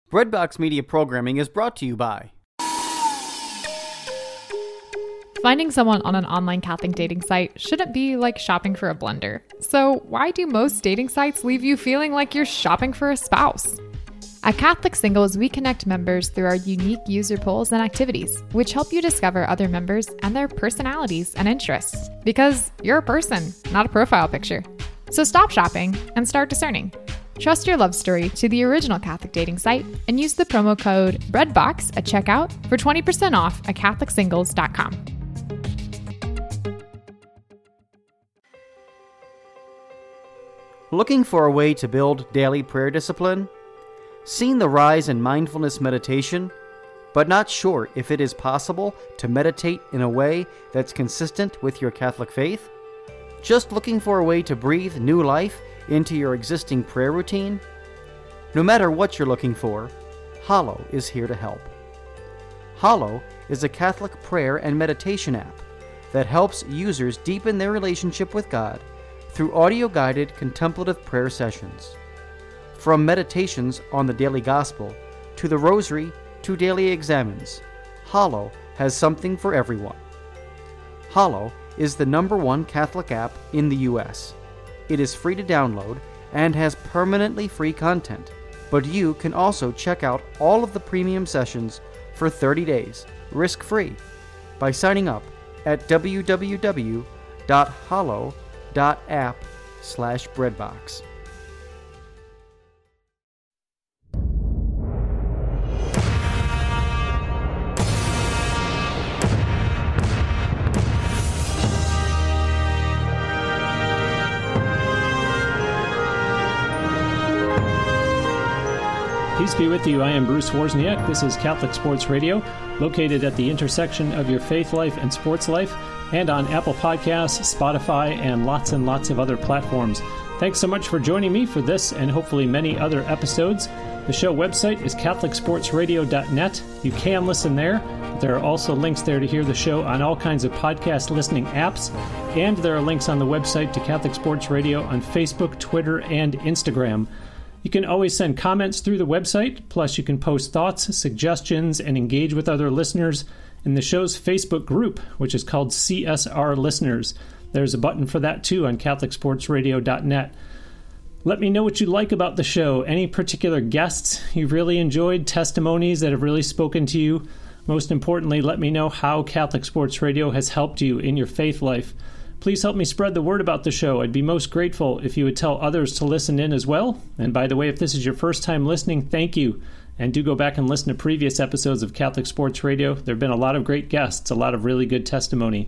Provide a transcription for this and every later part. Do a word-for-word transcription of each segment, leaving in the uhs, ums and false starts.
Breadbox Media programming is brought to you by... Finding someone on an online Catholic dating site shouldn't be like shopping for a blender. So why do most dating sites leave you feeling like you're shopping for a spouse? At Catholic Singles, we connect members through our unique user polls and activities, which help you discover other members and their personalities and interests. Because you're a person, not a profile picture. So stop shopping and start discerning. Trust your love story to the original Catholic dating site and use the promo code BREADBOX at checkout for twenty percent off at Catholic Singles dot com. Looking for a way to build daily prayer discipline? Seen the rise in mindfulness meditation, but not sure if it is possible to meditate in a way that's consistent with your Catholic faith? Just looking for a way to breathe new life into your existing prayer routine? No matter what you're looking for, Hallow is here to help. Hallow is a Catholic prayer and meditation app that helps users deepen their relationship with God through audio-guided contemplative prayer sessions. From meditations on the daily gospel, to the rosary, to daily examens, Hallow has something for everyone. Hallow is the number one Catholic app in the U S. It is free to download and has permanently free content, but you can also check out all of the premium sessions for thirty days, risk-free, by signing up at w w w dot hallow dot app slash breadbox. Peace be with you. I am Bruce Wozniak. This is Catholic Sports Radio, located at the intersection of your faith life and sports life, and on Apple Podcasts, Spotify, and lots and lots of other platforms. Thanks so much for joining me for this and hopefully many other episodes. The show website is catholic sports radio dot net. You can listen there. There are also links there to hear the show on all kinds of podcast listening apps, and there are links on the website to Catholic Sports Radio on Facebook, Twitter, and Instagram. You can always send comments through the website, plus you can post thoughts, suggestions, and engage with other listeners in the show's Facebook group, which is called C S R Listeners. There's a button for that too on catholic sports radio dot net. Let me know what you like about the show, any particular guests you've really enjoyed, testimonies that have really spoken to you. Most importantly, let me know how Catholic Sports Radio has helped you in your faith life. Please help me spread the word about the show. I'd be most grateful if you would tell others to listen in as well. And by the way, if this is your first time listening, thank you. And do go back and listen to previous episodes of Catholic Sports Radio. There have been a lot of great guests, a lot of really good testimony.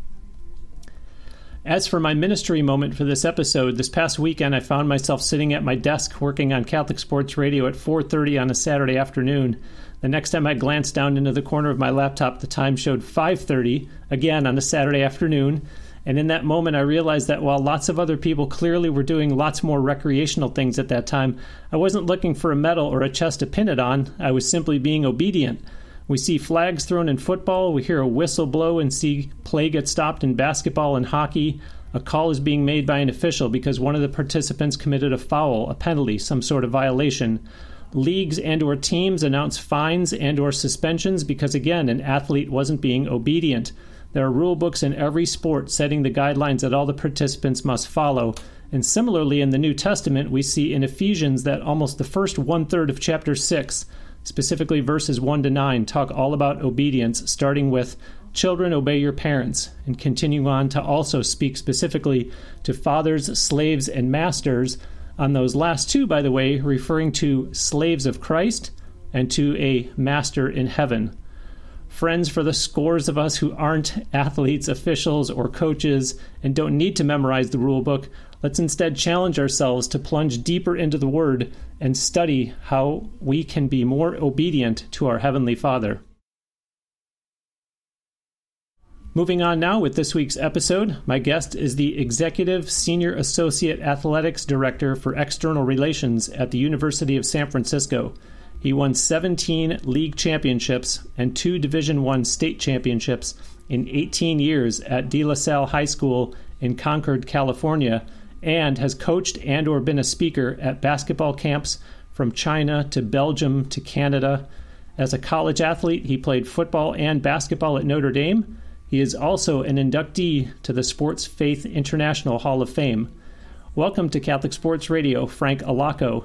As for my ministry moment for this episode, this past weekend I found myself sitting at my desk working on Catholic Sports Radio at four thirty on a Saturday afternoon. The next time I glanced down into the corner of my laptop, the time showed five thirty, again on a Saturday afternoon. And in that moment, I realized that while lots of other people clearly were doing lots more recreational things at that time, I wasn't looking for a medal or a chest to pin it on. I was simply being obedient. We see flags thrown in football, we hear a whistle blow and see play get stopped in basketball and hockey. A call is being made by an official because one of the participants committed a foul, a penalty, some sort of violation. Leagues and or teams announce fines and or suspensions because, again, an athlete wasn't being obedient. There are rule books in every sport setting the guidelines that all the participants must follow. And similarly, in the New Testament, we see in Ephesians that almost the first one-third of chapter six, specifically verses one to nine, talk all about obedience, starting with, "Children, obey your parents," and continuing on to also speak specifically to fathers, slaves, and masters. On those last two, by the way, referring to slaves of Christ and to a master in heaven. Friends, for the scores of us who aren't athletes, officials, or coaches and don't need to memorize the rule book, let's instead challenge ourselves to plunge deeper into the Word and study how we can be more obedient to our Heavenly Father. Moving on now with this week's episode, my guest is the Executive Senior Associate Athletics Director for External Relations at the University of San Francisco. He won seventeen league championships and two Division I state championships in eighteen years at De La Salle High School in Concord, California, and has coached and or been a speaker at basketball camps from China to Belgium to Canada. As a college athlete, he played football and basketball at Notre Dame. He is also an inductee to the Sports Faith International Hall of Fame. Welcome to Catholic Sports Radio, Frank Allocco.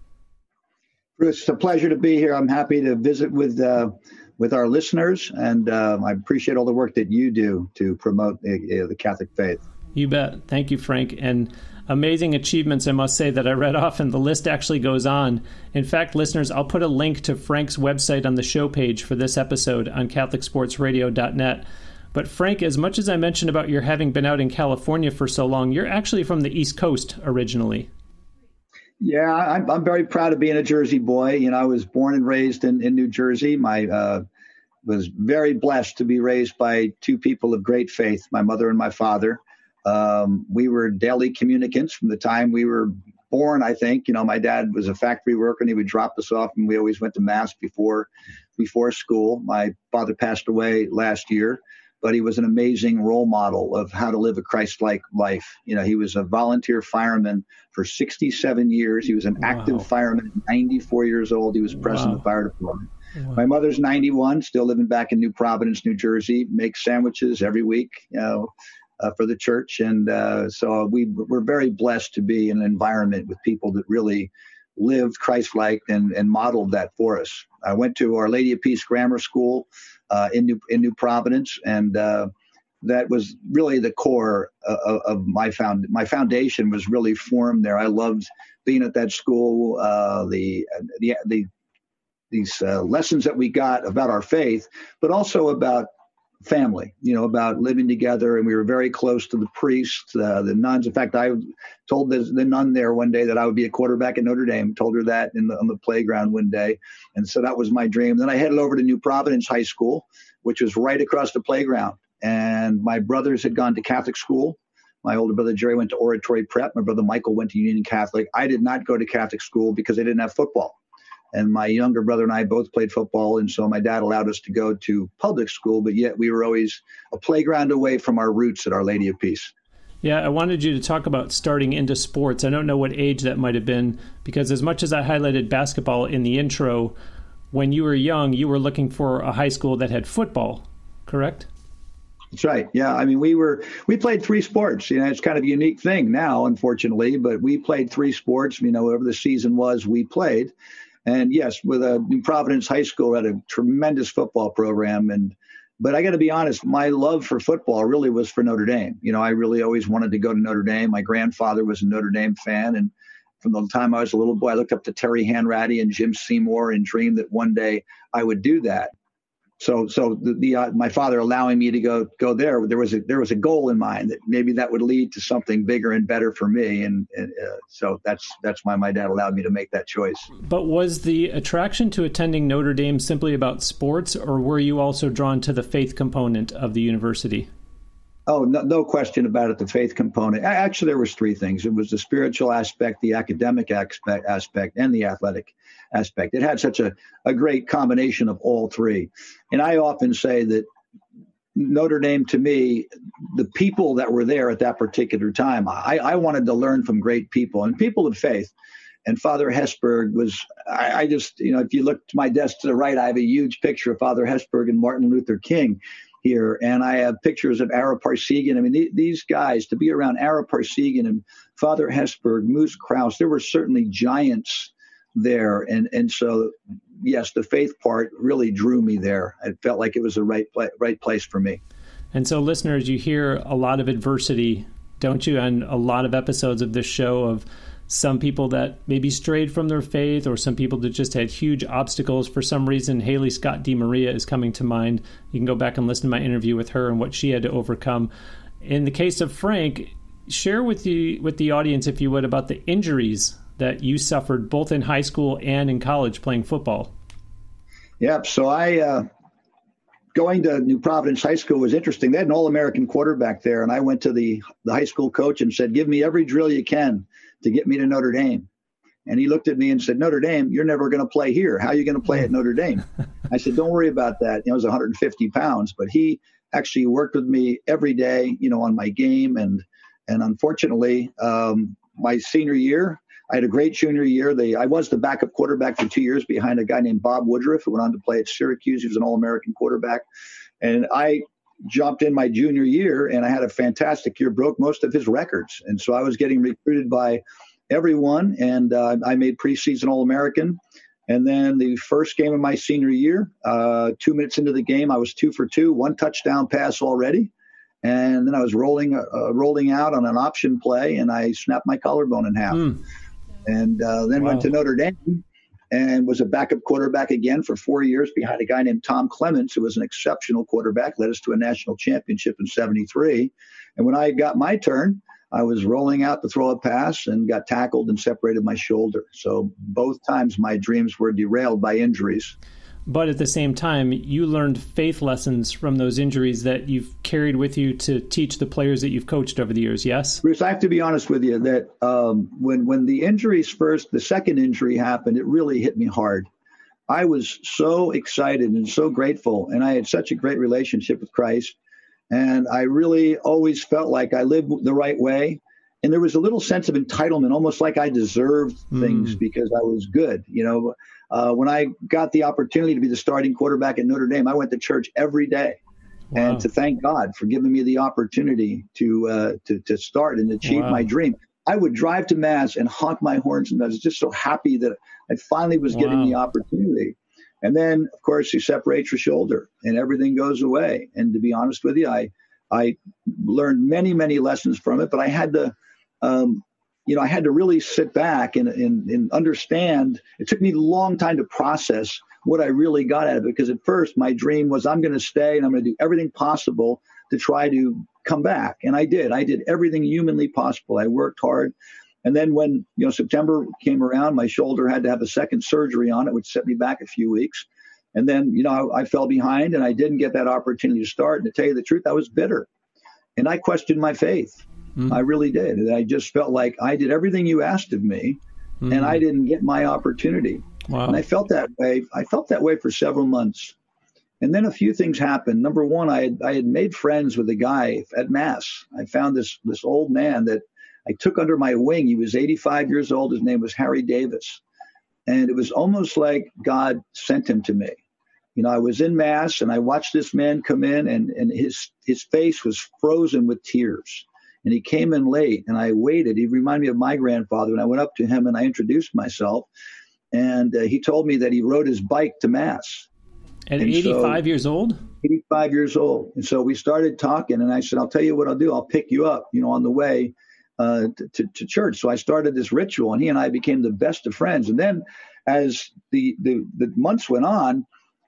Bruce, it's a pleasure to be here. I'm happy to visit with uh, with our listeners, and uh, I appreciate all the work that you do to promote the, uh, the Catholic faith. You bet. Thank you, Frank. And amazing achievements, I must say, that I read off, and the list actually goes on. In fact, listeners, I'll put a link to Frank's website on the show page for this episode on Catholic Sports Radio dot net. But Frank, as much as I mentioned about your having been out in California for so long, you're actually from the East Coast originally. Yeah, I'm, I'm very proud of being a Jersey boy. You know, I was born and raised in, in New Jersey. My uh, was very blessed to be raised by two people of great faith, my mother and my father. Um, we were daily communicants from the time we were born, I think. You know, my dad was a factory worker, and he would drop us off, and we always went to Mass before before school. My father passed away last year, but he was an amazing role model of how to live a Christ-like life. You know, he was a volunteer fireman for sixty-seven years. He was an wow. active fireman at ninety-four years old. He was president wow. of the fire department. Wow. My mother's ninety-one, still living back in New Providence, New Jersey, makes sandwiches every week, you know, uh, for the church. And uh, so we, we're very blessed to be in an environment with people that really lived Christ-like and, and modeled that for us. I went to Our Lady of Peace Grammar School uh, in New in New Providence, and uh, that was really the core of, of my found my foundation was really formed there. I loved being at that school, uh, the the the these uh, lessons that we got about our faith, but also about family, you know, about living together. And we were very close to the priests, uh, the nuns. In fact, I told the, the nun there one day that I would be a quarterback at Notre Dame, told her that in the, on the playground one day. And so that was my dream. Then I headed over to New Providence High School, which was right across the playground. And my brothers had gone to Catholic school. My older brother Jerry went to Oratory Prep. My brother Michael went to Union Catholic. I did not go to Catholic school because they didn't have football. And my younger brother and I both played football. And so my dad allowed us to go to public school, but yet we were always a playground away from our roots at Our Lady of Peace. Yeah, I wanted you to talk about starting into sports. I don't know what age that might have been, because as much as I highlighted basketball in the intro, when you were young, you were looking for a high school that had football, correct? That's right. Yeah. I mean, we were, we played three sports. You know, it's kind of a unique thing now, unfortunately, but we played three sports. You know, whatever the season was, we played. And yes, with a New Providence High School, had a tremendous football program. And, but I got to be honest, my love for football really was for Notre Dame. You know, I really always wanted to go to Notre Dame. My grandfather was a Notre Dame fan. And from the time I was a little boy, I looked up to Terry Hanratty and Jim Seymour and dreamed that one day I would do that. So, so the, the uh, my father allowing me to go go there, there was a there was a goal in mind that maybe that would lead to something bigger and better for me, and, and uh, so that's that's why my dad allowed me to make that choice. But was the attraction to attending Notre Dame simply about sports, or were you also drawn to the faith component of the university? Oh, no, no question about it. The faith component. Actually, there was three things. It was the spiritual aspect, the academic aspect, aspect, and the athletic aspect. It had such a, a great combination of all three. And I often say that Notre Dame, to me, the people that were there at that particular time, I, I wanted to learn from great people and people of faith. And Father Hesburgh was, I, I just, you know, if you look to my desk to the right, I have a huge picture of Father Hesburgh and Martin Luther King here. And I have pictures of Ara Parsegian. I mean, th- these guys, to be around Ara Parsegian and Father Hesburgh, Moose Krause, there were certainly giants there. And and so, yes, the faith part really drew me there. It felt like it was the right, pla- right place for me. And so, listeners, you hear a lot of adversity, don't you, on a lot of episodes of this show, of some people that maybe strayed from their faith, or some people that just had huge obstacles for some reason. Haley Scott DeMaria is coming to mind. You can go back and listen to my interview with her and what she had to overcome. In the case of Frank, share with the with the audience, if you would, about the injuries that you suffered both in high school and in college playing football. Yep. So I, uh, going to New Providence High School was interesting. They had an All-American quarterback there, and I went to the, the high school coach and said, give me every drill you can to get me to Notre Dame. And he looked at me and said, Notre Dame, you're never going to play here. How are you going to play at Notre Dame? I said, don't worry about that. You know, I was one hundred fifty pounds, but he actually worked with me every day, you know, on my game. And, and unfortunately, um, my senior year, I had a great junior year. They, I was the backup quarterback for two years behind a guy named Bob Woodruff, who went on to play at Syracuse. He was an All-American quarterback. And I jumped in my junior year, and I had a fantastic year, broke most of his records. And so I was getting recruited by everyone, and uh, I made preseason All-American. And then the first game of my senior year, uh, two minutes into the game, I was two for two, one touchdown pass already. And then I was rolling uh, rolling out on an option play, and I snapped my collarbone in half. Mm. And uh, then wow. went to Notre Dame and was a backup quarterback again for four years behind a guy named Tom Clements, who was an exceptional quarterback, led us to a national championship in seventy-three. And when I got my turn, I was rolling out to throw a pass and got tackled and separated my shoulder. So both times my dreams were derailed by injuries. But at the same time, you learned faith lessons from those injuries that you've carried with you to teach the players that you've coached over the years, yes? Bruce, I have to be honest with you that um, when, when the injuries first, the second injury happened, it really hit me hard. I was so excited and so grateful, and I had such a great relationship with Christ. And I really always felt like I lived the right way. And there was a little sense of entitlement, almost like I deserved things mm. because I was good. You know, uh, when I got the opportunity to be the starting quarterback at Notre Dame, I went to church every day. Wow. And to thank God for giving me the opportunity to uh, to, to start and achieve wow. my dream. I would drive to Mass and honk my horns, and I was just so happy that I finally was wow. getting the opportunity. And then, of course, you separate your shoulder and everything goes away. And to be honest with you, I I learned many, many lessons from it, but I had to, um, you know, I had to really sit back and, and, and understand. It took me a long time to process what I really got out of it, because at first my dream was I'm going to stay and I'm going to do everything possible to try to come back. And I did. I did everything humanly possible. I worked hard. And then when, you know, September came around, my shoulder had to have a second surgery on it, which set me back a few weeks. And then, you know, I, I fell behind and I didn't get that opportunity to start. And to tell you the truth, I was bitter. And I questioned my faith. Mm. I really did. And I just felt like I did everything you asked of me mm. and I didn't get my opportunity. Wow. And I felt that way. I felt that way for several months. And then a few things happened. Number one, I had, I had made friends with a guy at Mass. I found this this old man that I took under my wing. He was eighty-five years old. His name was Harry Davis. And it was almost like God sent him to me. You know, I was in Mass and I watched this man come in, and, and his, his face was frozen with tears. And he came in late and I waited. He reminded me of my grandfather. And I went up to him and I introduced myself. And uh, he told me that he rode his bike to Mass. At and eighty-five so, years old? eighty-five years old. And so we started talking, and I said, I'll tell you what I'll do. I'll pick you up, you know, on the way uh, to, to, to church. So I started this ritual, and he and I became the best of friends. And then as the, the, the months went on,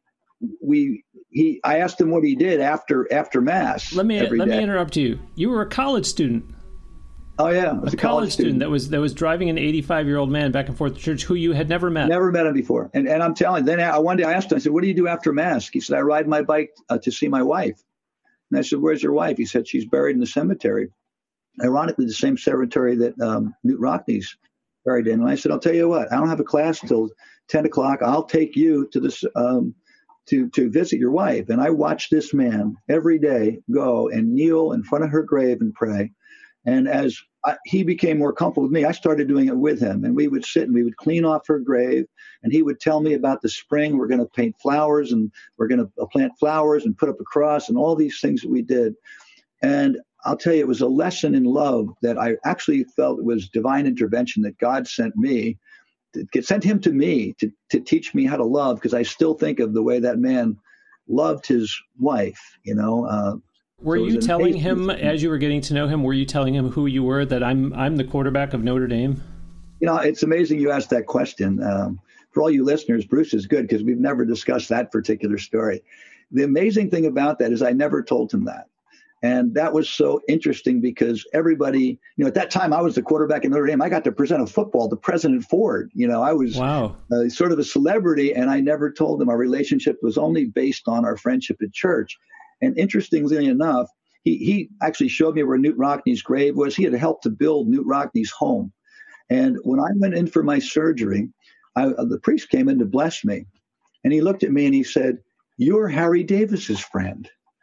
we he I asked him what he did after after Mass. Let me every let day. me interrupt you. You were a college student. Oh yeah, I was a, a college, college student student that was that was driving an eighty-five-year-old man back and forth to church who you had never met. Never met him before. And and I'm telling you, then I, one day I asked him, I said, what do you do after Mass? He said, I ride my bike uh, to see my wife. And I said, where's your wife? He said, she's buried in the cemetery. Ironically, the same cemetery that um, Newt Rockne's buried in. And I said, I'll tell you what, I don't have a class till ten o'clock. I'll take you to this um, to to visit your wife. And I watched this man every day go and kneel in front of her grave and pray. And as I, he became more comfortable with me, I started doing it with him. And we would sit and we would clean off her grave. And he would tell me about the spring. We're going to paint flowers and we're going to plant flowers and put up a cross and all these things that we did. And I'll tell you, it was a lesson in love that I actually felt it was divine intervention that God sent me, to, sent him to me to, to teach me how to love, because I still think of the way that man loved his wife, you know. Uh, Were so you telling him, as you were getting to know him, were you telling him who you were, that I'm I'm the quarterback of Notre Dame? You know, it's amazing you asked that question. Um, for all you listeners, Bruce is good because we've never discussed that particular story. The amazing thing about that is I never told him that. And that was so interesting because everybody, you know, at that time I was the quarterback in Notre Dame. I got to present a football to President Ford. You know, I was wow. uh, sort of a celebrity, and I never told him. Our relationship was only based on our friendship at church. And interestingly enough, he, he actually showed me where Newt Rockne's grave was. He had helped to build Newt Rockne's home. And when I went in for my surgery, I, the priest came in to bless me. And he looked at me and he said, "You're Harry Davis's friend."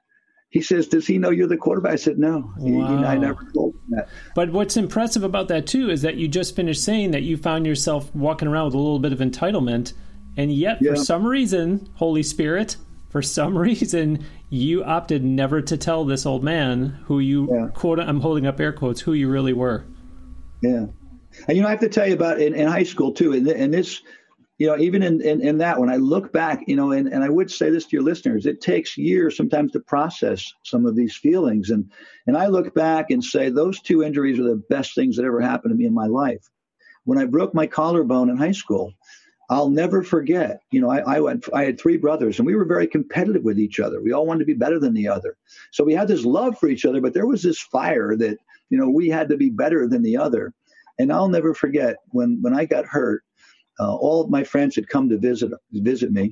he says, does he know you're the quarterback? I said, no, he, he, I never told him that. But what's impressive about that, too, is that you just finished saying that you found yourself walking around with a little bit of entitlement, and yet yeah. for some reason, Holy Spirit, for some reason, you opted never to tell this old man who you, yeah. quote, I'm holding up air quotes, who you really were. Yeah. And, you know, I have to tell you about in, in high school, too, and, and this, you know, even in, in, in that, when I look back, you know, and, and I would say this to your listeners, it takes years sometimes to process some of these feelings. And, and I look back and say those two injuries are the best things that ever happened to me in my life. When I broke my collarbone in high school, I'll never forget, you know, I, I, went, I had three brothers and we were very competitive with each other. We all wanted to be better than the other. So we had this love for each other, but there was this fire that, you know, we had to be better than the other. And I'll never forget when, when I got hurt, uh, all of my friends had come to visit, visit me.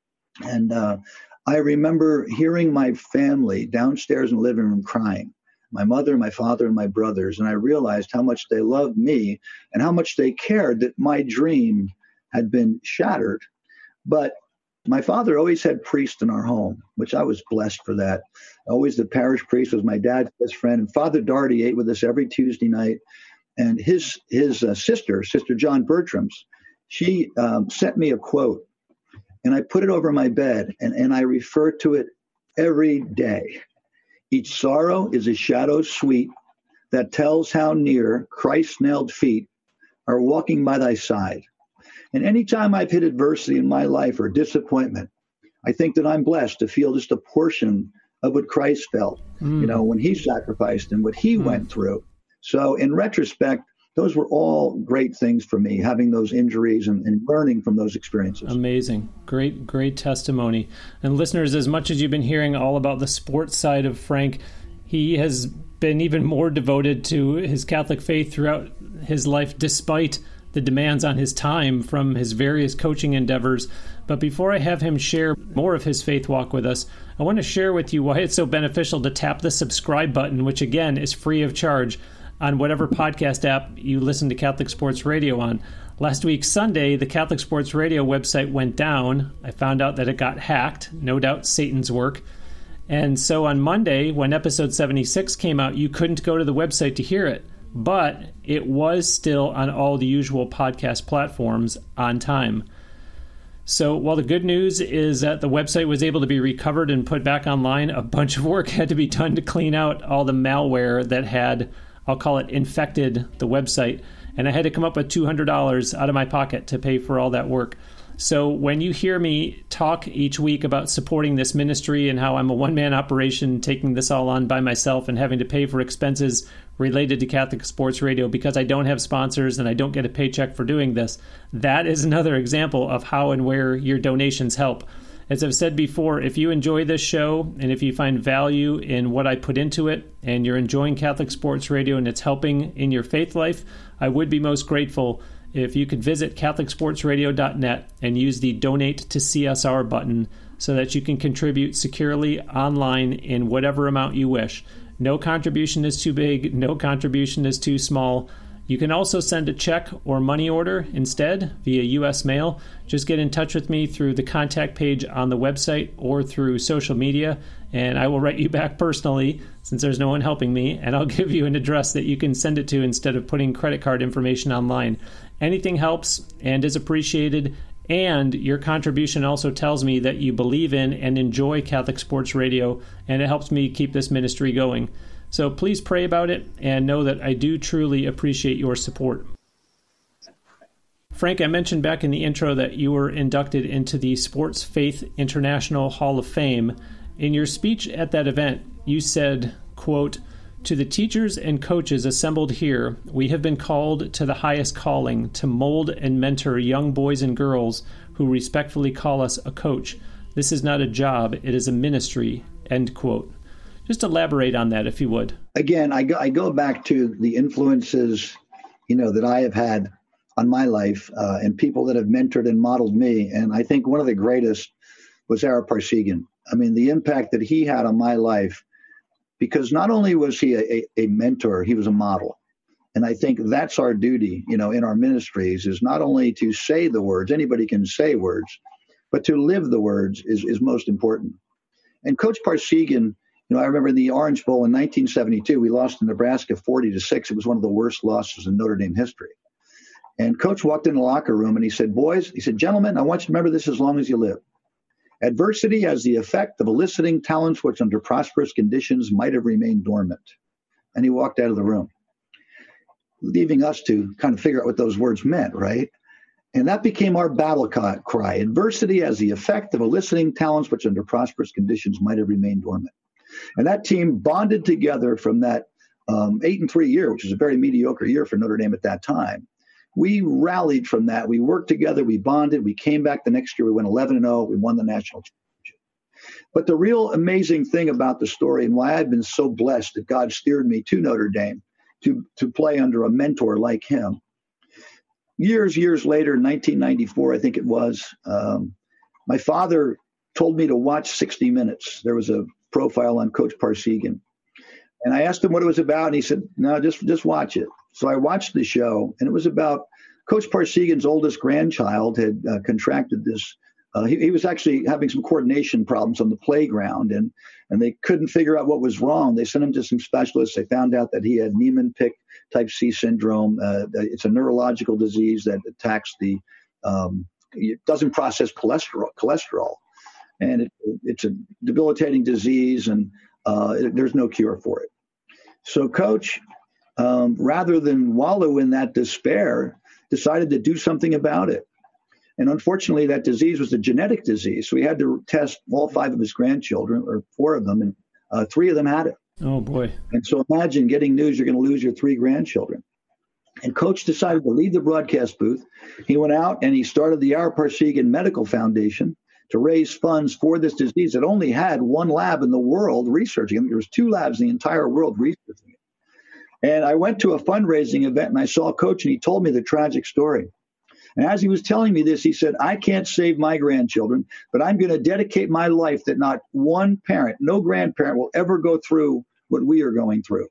And uh, I remember hearing my family downstairs in the living room crying, my mother, my father, and my brothers. And I realized how much they loved me and how much they cared that my dream had been shattered. But my father always had priests in our home, which I was blessed for that. Always the parish priest was my dad's best friend. And Father Daugherty ate with us every Tuesday night. And his his uh, sister, Sister John Bertram's, she um, sent me a quote. And I put it over my bed, and, and I refer to it every day. Each sorrow is a shadow sweet that tells how near Christ's nailed feet are walking by thy side. And anytime I've hit adversity in my life or disappointment, I think that I'm blessed to feel just a portion of what Christ felt, mm. you know, when he sacrificed and what he mm. went through. So in retrospect, those were all great things for me, having those injuries and, and learning from those experiences. Amazing. Great, great testimony. And listeners, as much as you've been hearing all about the sports side of Frank, he has been even more devoted to his Catholic faith throughout his life, despite the demands on his time from his various coaching endeavors. But before I have him share more of his faith walk with us, I want to share with you why it's so beneficial to tap the subscribe button, which again is free of charge, on whatever podcast app you listen to Catholic Sports Radio on. Last week, Sunday, the Catholic Sports Radio website went down. I found out that it got hacked, no doubt Satan's work. And so on Monday, when episode seventy-six came out, you couldn't go to the website to hear it. But it was still on all the usual podcast platforms on time. So while the good news is that the website was able to be recovered and put back online, a bunch of work had to be done to clean out all the malware that had, I'll call it, infected the website. And I had to come up with two hundred dollars out of my pocket to pay for all that work. So when you hear me talk each week about supporting this ministry and how I'm a one-man operation taking this all on by myself and having to pay for expenses related to Catholic Sports Radio because I don't have sponsors and I don't get a paycheck for doing this, that is another example of how and where your donations help. As I've said before, if you enjoy this show and if you find value in what I put into it and you're enjoying Catholic Sports Radio and it's helping in your faith life, I would be most grateful if you could visit Catholic Sports Radio dot net and use the Donate to C S R button so that you can contribute securely online in whatever amount you wish. No contribution is too big, no contribution is too small. You can also send a check or money order instead via U S mail. Just get in touch with me through the contact page on the website or through social media, and I will write you back personally since there's no one helping me, and I'll give you an address that you can send it to instead of putting credit card information online. Anything helps and is appreciated, and your contribution also tells me that you believe in and enjoy Catholic Sports Radio, and it helps me keep this ministry going. So please pray about it and know that I do truly appreciate your support. Frank, I mentioned back in the intro that you were inducted into the Sports Faith International Hall of Fame. In your speech at that event, you said, quote, "To the teachers and coaches assembled here, we have been called to the highest calling to mold and mentor young boys and girls who respectfully call us a coach. This is not a job, it is a ministry," end quote. Just elaborate on that, if you would. Again, I go, I go back to the influences, you know, that I have had on my life uh, and people that have mentored and modeled me. And I think one of the greatest was Ara Parseghian. I mean, the impact that he had on my life, because not only was he a, a mentor, he was a model. And I think that's our duty, you know, in our ministries, is not only to say the words, anybody can say words, but to live the words is, is most important. And Coach Parseghian, You know, I remember in the Orange Bowl in nineteen seventy-two, we lost to Nebraska forty to six. It was one of the worst losses in Notre Dame history. And Coach walked in the locker room and he said, boys, he said, gentlemen, I want you to remember this as long as you live. Adversity has the effect of eliciting talents which under prosperous conditions might have remained dormant. And he walked out of the room, leaving us to kind of figure out what those words meant, right? And that became our battle cry. Adversity has the effect of eliciting talents which under prosperous conditions might have remained dormant. And that team bonded together from that um, eight and three year, which was a very mediocre year for Notre Dame at that time. We rallied from that. We worked together. We bonded. We came back the next year. We went eleven and oh. We won the national championship. But the real amazing thing about the story and why I've been so blessed that God steered me to Notre Dame to, to play under a mentor like him. Years, years later, in nineteen ninety-four, I think it was, um, my father told me to watch sixty minutes. There was a profile on Coach Parseghian. And I asked him what it was about, and he said, no, just, just watch it. So I watched the show, and it was about Coach Parseghian's oldest grandchild had uh, contracted this. Uh, he, he was actually having some coordination problems on the playground, and, and they couldn't figure out what was wrong. They sent him to some specialists. They found out that he had Niemann-Pick type C syndrome. Uh, it's a neurological disease that attacks the, um, it doesn't process cholesterol, cholesterol. And it, it's a debilitating disease, and uh, it, there's no cure for it. So Coach, um, rather than wallow in that despair, decided to do something about it. And unfortunately, that disease was a genetic disease. So he had to test all five of his grandchildren, or four of them, and uh, three of them had it. Oh, boy. And so imagine getting news you're going to lose your three grandchildren. And Coach decided to leave the broadcast booth. He went out and he started the Ara Parseghian Medical Foundation to raise funds for this disease that only had one lab in the world researching it. There was two labs in the entire world researching it. And I went to a fundraising event and I saw Coach, and he told me the tragic story. And as he was telling me this, he said, I can't save my grandchildren, but I'm going to dedicate my life that not one parent, no grandparent will ever go through what we are going through.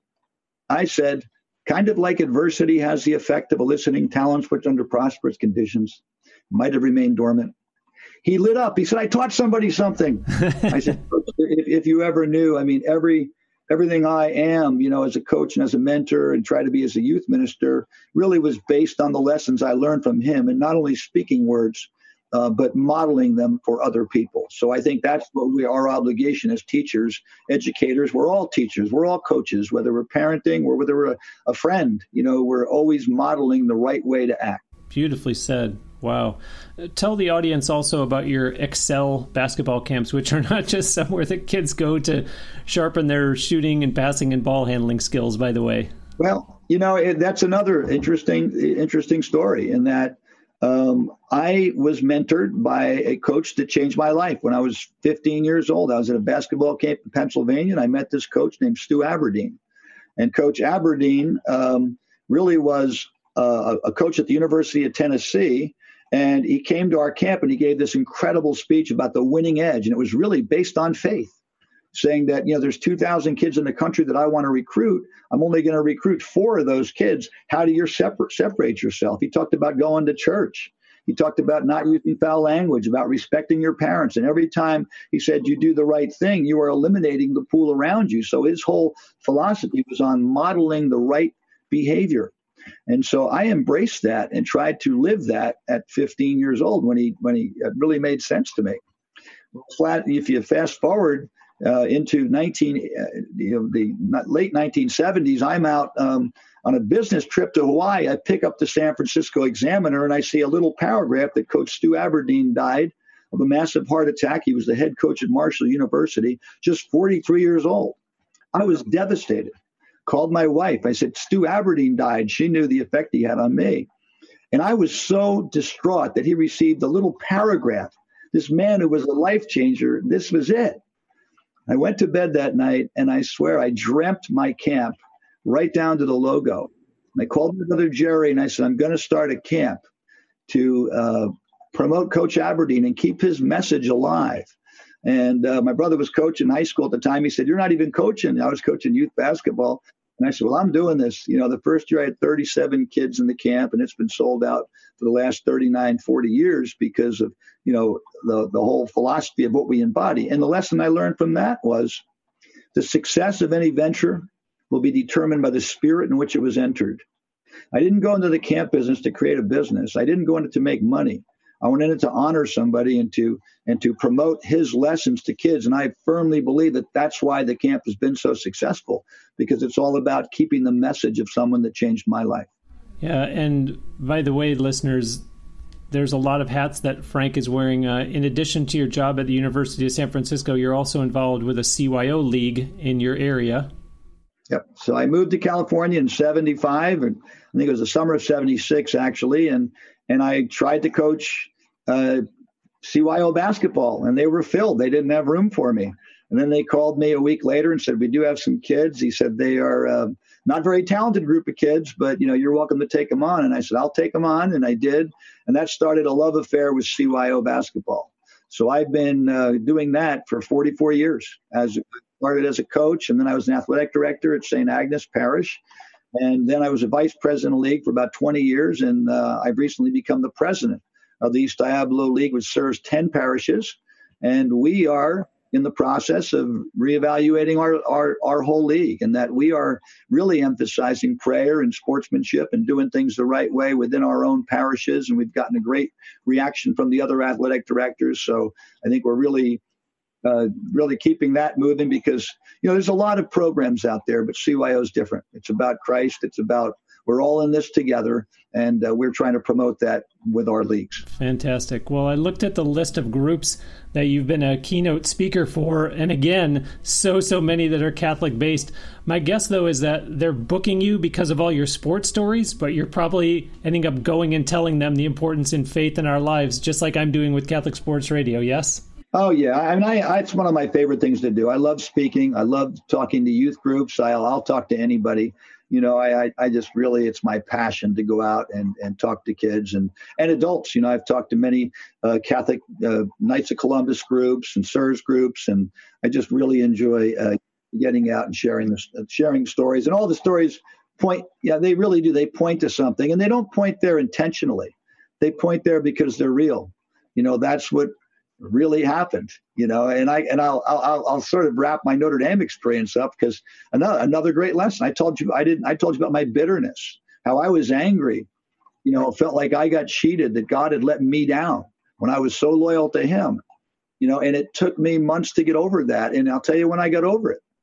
I said, kind of like adversity has the effect of eliciting talents which under prosperous conditions might have remained dormant. He lit up. He said, I taught somebody something. I said, if, if you ever knew, I mean, every everything I am, you know, as a coach and as a mentor and try to be as a youth minister really was based on the lessons I learned from him, and not only speaking words, uh, but modeling them for other people. So I think that's what we, our obligation as teachers, educators. We're all teachers. We're all coaches, whether we're parenting or whether we're a, a friend. You know, we're always modeling the right way to act. Beautifully said. Wow. Tell the audience also about your Excel basketball camps, which are not just somewhere that kids go to sharpen their shooting and passing and ball handling skills, by the way. Well, you know, it, that's another interesting, interesting story in that um, I was mentored by a coach that changed my life. When I was fifteen years old, I was at a basketball camp in Pennsylvania, and I met this coach named Stu Aberdeen. And Coach Aberdeen um, really was uh, a coach at the University of Tennessee. And he came to our camp and he gave this incredible speech about the winning edge. And it was really based on faith, saying that, you know, there's two thousand kids in the country that I want to recruit. I'm only going to recruit four of those kids. How do you separate, separate yourself? He talked about going to church. He talked about not using foul language, about respecting your parents. And every time he said you do the right thing, you are eliminating the pool around you. So his whole philosophy was on modeling the right behavior. And so I embraced that and tried to live that at fifteen years old when he when he it really made sense to me. Flat, if you fast forward uh, into nineteen, uh, you know, the late nineteen seventies, I'm out um, on a business trip to Hawaii. I pick up the San Francisco Examiner and I see a little paragraph that Coach Stu Aberdeen died of a massive heart attack. He was the head coach at Marshall University, just forty-three years old. I was devastated. Called my wife. I said, Stu Aberdeen died. She knew the effect he had on me. And I was so distraught that he received a little paragraph. This man who was a life changer, this was it. I went to bed that night, and I swear I dreamt my camp right down to the logo. And I called my brother Jerry, and I said, I'm going to start a camp to uh, promote Coach Aberdeen and keep his message alive. And uh, my brother was coaching high school at the time. He said, you're not even coaching. I was coaching youth basketball. And I said, well, I'm doing this. You know, the first year I had thirty-seven kids in the camp, and it's been sold out for the last thirty-nine, forty years because of, you know, the, the whole philosophy of what we embody. And the lesson I learned from that was The success of any venture will be determined by the spirit in which it was entered. I didn't go into the camp business to create a business. I didn't go into it to make money. I went in it to honor somebody and to and to promote his lessons to kids. And I firmly believe that that's why the camp has been so successful, because it's all about keeping the message of someone that changed my life. Yeah, and by the way, listeners, there's a lot of hats that Frank is wearing. Uh, in addition to your job at the University of San Francisco, you're also involved with a C Y O league in your area. Yep. So I moved to California in seventy-five, and I think it was the summer of seventy-six, actually, and and I tried to coach uh, C Y O basketball, and they were filled. They didn't have room for me. And then they called me a week later and said, we do have some kids. He said, they are uh, not very talented group of kids, but, you know, you're welcome to take them on. And I said, I'll take them on. And I did. And that started a love affair with C Y O basketball. So I've been uh, doing that for forty-four years. As started as a coach, and then I was an athletic director at Saint Agnes Parish. And then I was a vice president of the league for about twenty years. And uh, I've recently become the president of the East Diablo League, which serves ten parishes. And we are in the process of reevaluating our, our, our whole league, and that we are really emphasizing prayer and sportsmanship and doing things the right way within our own parishes. And we've gotten a great reaction from the other athletic directors. So I think we're really, uh, really keeping that moving, because, you know, there's a lot of programs out there, but C Y O is different. It's about Christ. It's about, we're all in this together, and uh, we're trying to promote that with our leagues. Fantastic. Well, I looked at the list of groups that you've been a keynote speaker for, and again, so, so many that are Catholic-based. My guess, though, is that they're booking you because of all your sports stories, but you're probably ending up going and telling them the importance in faith in our lives, just like I'm doing with Catholic Sports Radio, yes? Oh, yeah. I mean, I, I, it's one of my favorite things to do. I love speaking. I love talking to youth groups. I'll, I'll talk to anybody. You know, I, I, I just really, it's my passion to go out and, and talk to kids and, and adults. You know, I've talked to many uh, Catholic uh, Knights of Columbus groups and S I R S groups, and I just really enjoy uh, getting out and sharing this, uh, sharing stories. And all the stories point, yeah, they really do. They point to something, and they don't point there intentionally. They point there because they're real. You know, that's what really happened, you know, and I and I'll I'll I'll sort of wrap my Notre Dame experience up, because another another great lesson. I told you I didn't I told you about my bitterness, how I was angry, you know, felt like I got cheated, that God had let me down when I was so loyal to Him, you know, and it took me months to get over that. And I'll tell you when I got over it.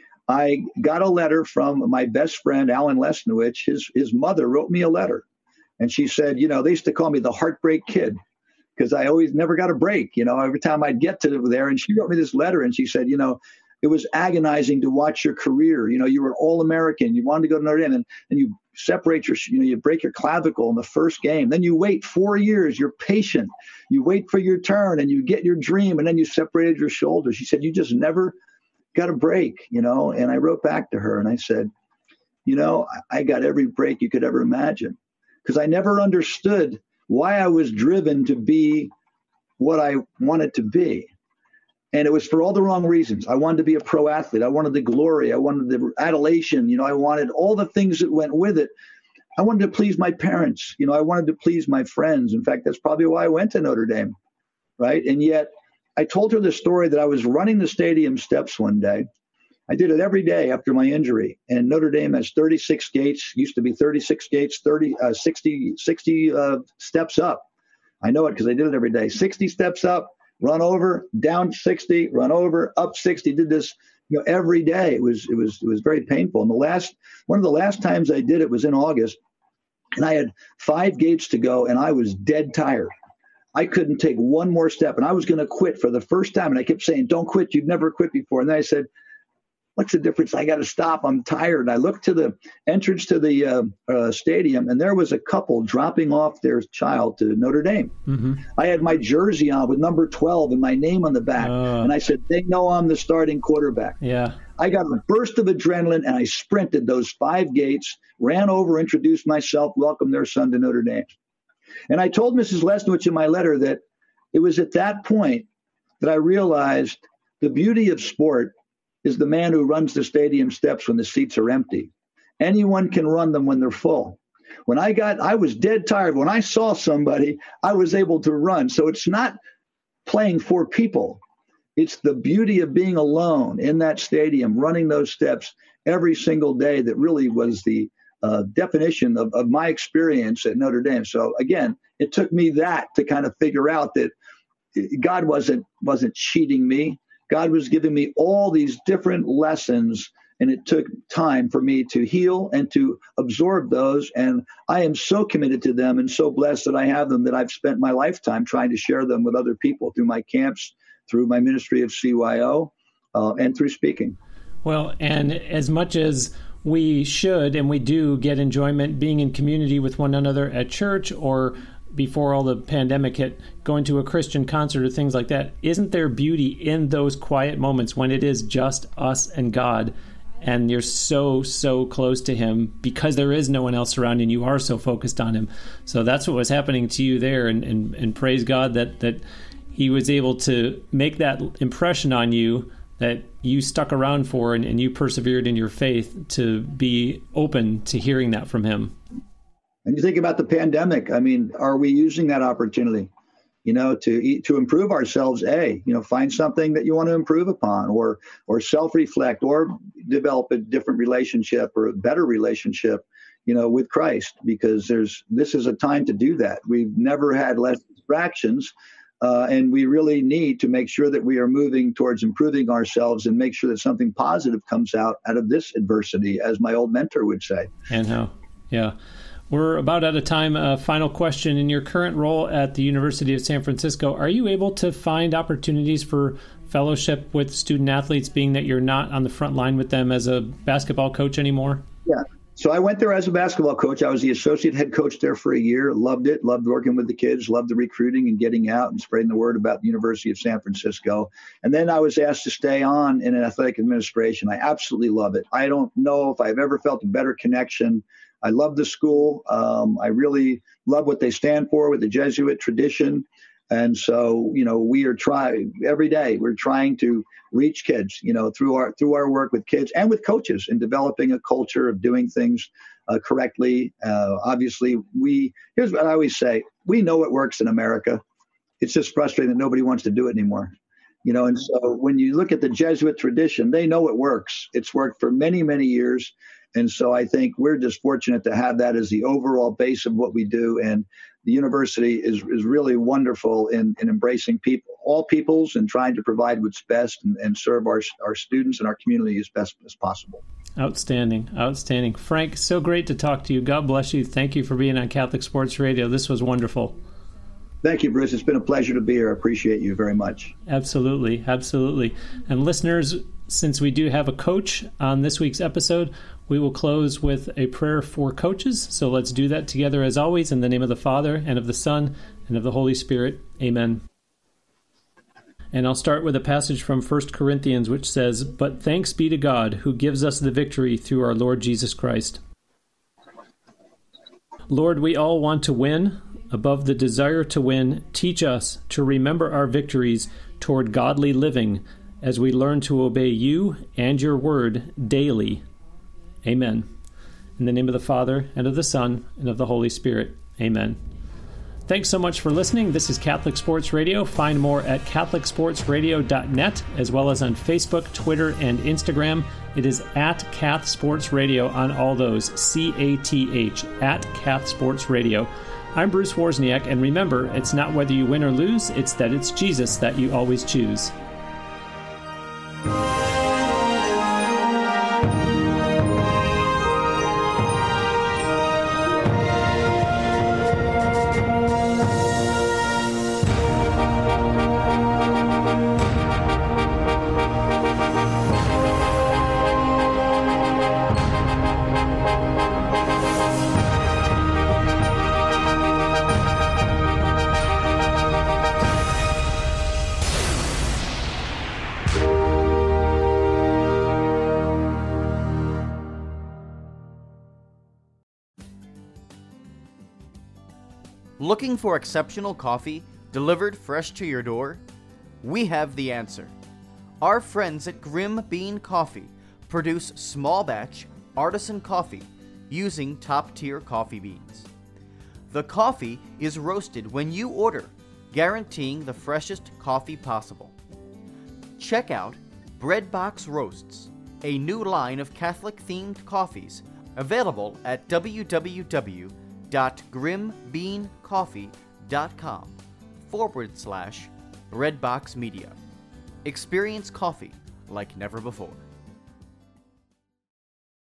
I got a letter from my best friend Alan Lesnowich. His his mother wrote me a letter, and she said, you know, they used to call me the heartbreak kid, because I always never got a break, you know, every time I'd get to there. And she wrote me this letter, and she said, you know, it was agonizing to watch your career. You know, you were an All-American. You wanted to go to Notre Dame, and, and you separate your, you know, you break your clavicle in the first game. Then you wait four years. You're patient. You wait for your turn, and you get your dream, and then you separated your shoulder. She said, you just never got a break, you know. And I wrote back to her, and I said, you know, I got every break you could ever imagine, because I never understood why I was driven to be what I wanted to be. And it was for all the wrong reasons. I wanted to be a pro athlete. I wanted the glory. I wanted the adulation. You know, I wanted all the things that went with it. I wanted to please my parents. You know, I wanted to please my friends. In fact, that's probably why I went to Notre Dame, right? And yet I told her the story that I was running the stadium steps one day. I did it every day after my injury. And Notre Dame has thirty-six gates, used to be thirty-six gates, thirty, uh, sixty, sixty uh, steps up. I know it because I did it every day. sixty steps up, run over, down sixty, run over, up sixty. Did this, you know, every day. It was it was it was very painful. And the last one of the last times I did it was in August, and I had five gates to go, and I was dead tired. I couldn't take one more step, and I was going to quit for the first time. And I kept saying, "Don't quit. You've never quit before." And then I said, what's the difference? I got to stop. I'm tired. I looked to the entrance to the uh, uh, stadium, and there was a couple dropping off their child to Notre Dame. Mm-hmm. I had my jersey on with number twelve and my name on the back. Uh, and I said, they know I'm the starting quarterback. Yeah. I got a burst of adrenaline, and I sprinted those five gates, ran over, introduced myself, welcomed their son to Notre Dame. And I told Missus Lesnowich in my letter that it was at that point that I realized the beauty of sport is the man who runs the stadium steps when the seats are empty. Anyone can run them when they're full. When I got, I was dead tired. When I saw somebody, I was able to run. So it's not playing for people. It's the beauty of being alone in that stadium, running those steps every single day that really was the uh, definition of, of my experience at Notre Dame. So again, it took me that to kind of figure out that God wasn't wasn't cheating me. God was giving me all these different lessons, and it took time for me to heal and to absorb those. And I am so committed to them and so blessed that I have them that I've spent my lifetime trying to share them with other people through my camps, through my ministry of C Y O, uh, and through speaking. Well, and as much as we should and we do get enjoyment being in community with one another at church, or before all the pandemic hit, going to a Christian concert or things like that, isn't there beauty in those quiet moments when it is just us and God, and you're so, so close to him because there is no one else around and you are so focused on him? So that's what was happening to you there, and, and, and praise God that, that he was able to make that impression on you that you stuck around for, and, and you persevered in your faith to be open to hearing that from him. And you think about the pandemic. I mean, are we using that opportunity, you know, to eat, to improve ourselves? A, you know, find something that you want to improve upon, or or self-reflect, or develop a different relationship or a better relationship, you know, with Christ, because there's this is a time to do that. We've never had less distractions. Uh, and we really need to make sure that we are moving towards improving ourselves and make sure that something positive comes out out of this adversity, as my old mentor would say. And how, yeah. We're about out of time. Uh, final question. In your current role at the University of San Francisco, are you able to find opportunities for fellowship with student athletes, being that you're not on the front line with them as a basketball coach anymore? Yeah. So I went there as a basketball coach. I was the associate head coach there for a year. Loved it. Loved working with the kids. Loved the recruiting and getting out and spreading the word about the University of San Francisco. And then I was asked to stay on in an athletic administration. I absolutely love it. I don't know if I've ever felt a better connection. I love the school. Um, I really love what they stand for with the Jesuit tradition. And so, you know, we are trying every day. We're trying to reach kids, you know, through our through our work with kids and with coaches, in developing a culture of doing things uh, correctly. Uh, obviously, we here's what I always say: we know it works in America. It's just frustrating that nobody wants to do it anymore, you know. And so, when you look at the Jesuit tradition, they know it works. It's worked for many, many years. And so I think we're just fortunate to have that as the overall base of what we do. And the university is is really wonderful in, in embracing people, all peoples, and trying to provide what's best and, and serve our our students and our community as best as possible. Outstanding. Outstanding. Frank, so great to talk to you. God bless you. Thank you for being on Catholic Sports Radio. This was wonderful. Thank you, Bruce. It's been a pleasure to be here. I appreciate you very much. Absolutely. Absolutely. And listeners, since we do have a coach on this week's episode, we will close with a prayer for coaches. So let's do that together as always, in the name of the Father, and of the Son, and of the Holy Spirit. Amen. And I'll start with a passage from First Corinthians, which says, "But thanks be to God, who gives us the victory through our Lord Jesus Christ." Lord, we all want to win. Above the desire to win, teach us to remember our victories toward godly living as we learn to obey you and your word daily. Amen. In the name of the Father, and of the Son, and of the Holy Spirit. Amen. Thanks so much for listening. This is Catholic Sports Radio. Find more at catholic sports radio dot net, as well as on Facebook, Twitter, and Instagram. It is at Cath Sports Radio on all those, C A T H, at Cath Sports Radio. I'm Bruce Wozniak, and remember, it's not whether you win or lose, it's that it's Jesus that you always choose. Looking for exceptional coffee delivered fresh to your door? We have the answer. Our friends at Grim Bean Coffee produce small batch artisan coffee using top-tier coffee beans. The coffee is roasted when you order, guaranteeing the freshest coffee possible. check out Breadbox Roasts, a new line of Catholic-themed coffees available at www.grimbeancoffee.com forward slash Breadbox Media. Experience coffee like never before.